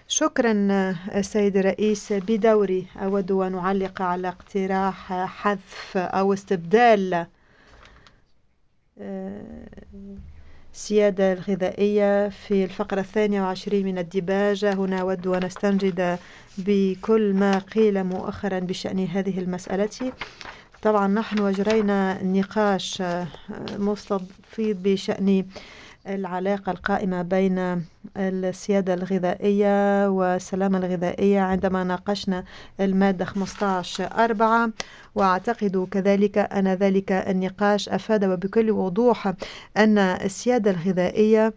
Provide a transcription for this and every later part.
شكرا السيد الرئيس. بدوري أود أن أعلق على اقتراح حذف أو استبدال السيادة الغذائية في الفقرة 22 من الديباجة. هنا أود أن أستنجد بكل ما قيل مؤخرا بشأن هذه المسألة. طبعا نحن أجرينا نقاش مستفيض بشأن العلاقة القائمة بين السيادة الغذائية والسلامة الغذائية عندما ناقشنا المادة 15.4، وأعتقد كذلك أن ذلك النقاش أفاد بكل وضوح أن السيادة الغذائية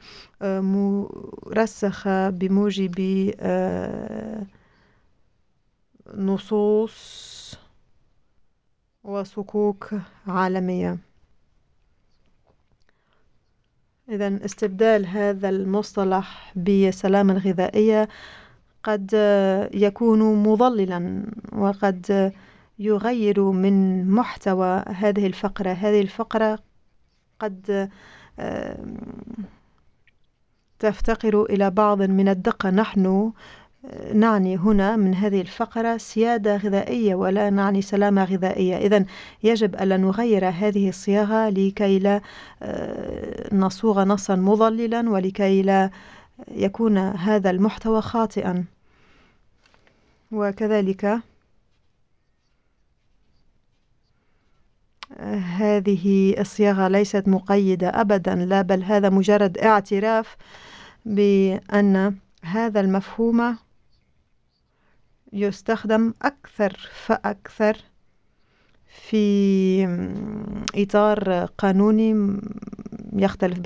مرسخة بموجب نصوص وصكوك عالمية. إذن استبدال هذا المصطلح بالسلامة الغذائية قد يكون مضللا، وقد يغير من محتوى هذه الفقرة. هذه الفقرة قد تفتقر إلى بعض من الدقة. نحن نعني هنا من هذه الفقرة سيادة غذائية ولا نعني سلامة غذائية. إذن يجب ألا نغير هذه الصياغة لكي لا نصوغ نصا مضللا ولكي لا يكون هذا المحتوى خاطئا. وكذلك هذه الصياغة ليست مقيدة أبدا، لا، بل هذا مجرد اعتراف بأن هذا المفهوم يستخدم أكثر فأكثر في إطار قانوني يختلف